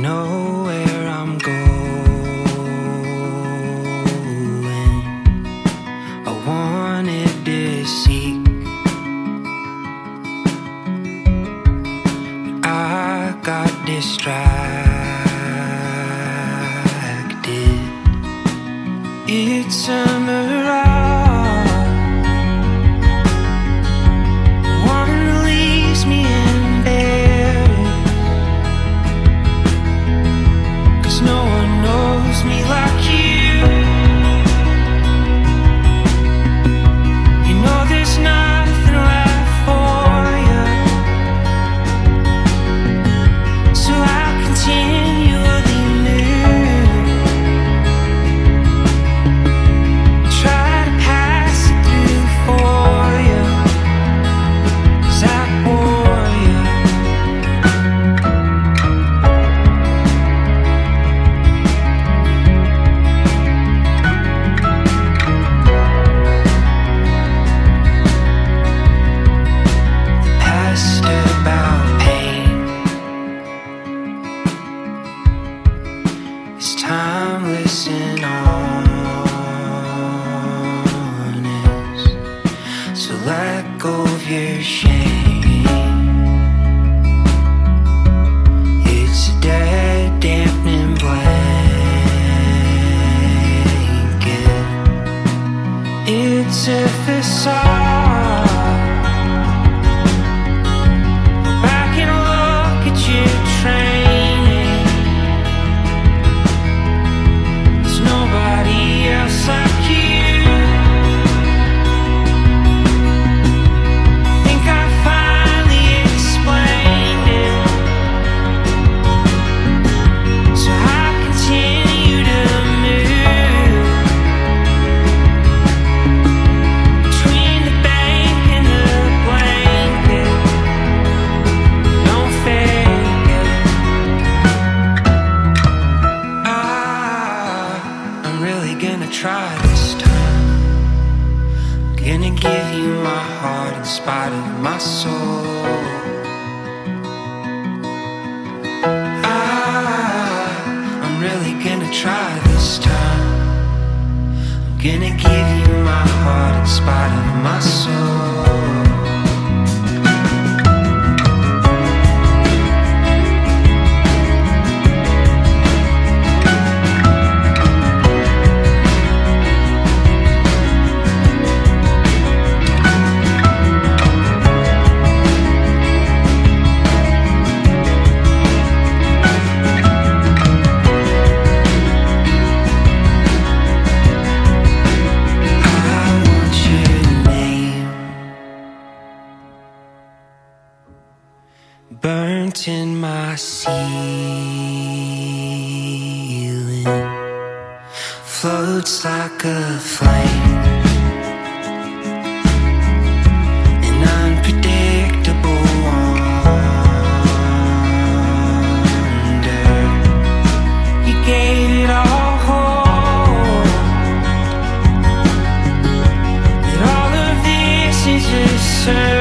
know where I'm going. I wanted to seek, but I got distracted. It's a mirage, one leaves me embedded, 'cause no one knows me like you. You know there's nothing left for you, so I continually move, try to pass it through for you, 'cause I bore you. Past about pain, it's timeless and honest, so let go of your shame. It's a dead, dampening blanket. It's a facade. Go back and look at your training. There's nobody else like you. Think I finally explained it, so I continue to move between the bank and the blanket. Don't fake it. I'm really gonna try this time. I'm gonna give you my heart in spite of my soul. I'm really gonna try this time. I'm gonna give you my heart in spite of my soul. I want your name burnt in my ceiling, floats like a flame, an unpredictable wonder. You gave it all hope that all of this is a circle.